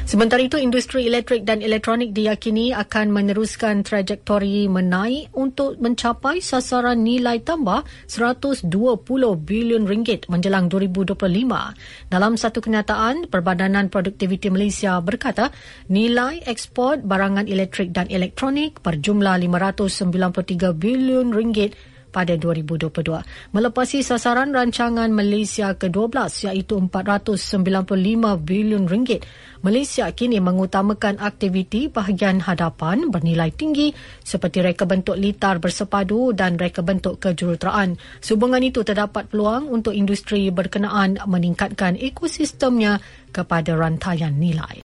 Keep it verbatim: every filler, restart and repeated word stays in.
Sementara itu, industri elektrik dan elektronik diyakini akan meneruskan trajektori menaik untuk mencapai sasaran nilai tambah seratus dua puluh bilion ringgit menjelang dua ribu dua puluh lima. Dalam satu kenyataan, Perbadanan Produktiviti Malaysia berkata nilai ekspor barangan elektrik dan elektronik berjumlah lima ratus sembilan puluh tiga bilion ringgit pada dua ribu dua puluh dua, melepasi sasaran rancangan Malaysia ke dua belas iaitu empat ratus sembilan puluh lima bilion ringgit. Malaysia kini mengutamakan aktiviti bahagian hadapan bernilai tinggi seperti reka bentuk litar bersepadu dan reka bentuk kejuruteraan. Sehubungan itu, terdapat peluang untuk industri berkenaan meningkatkan ekosistemnya kepada rantaian nilai.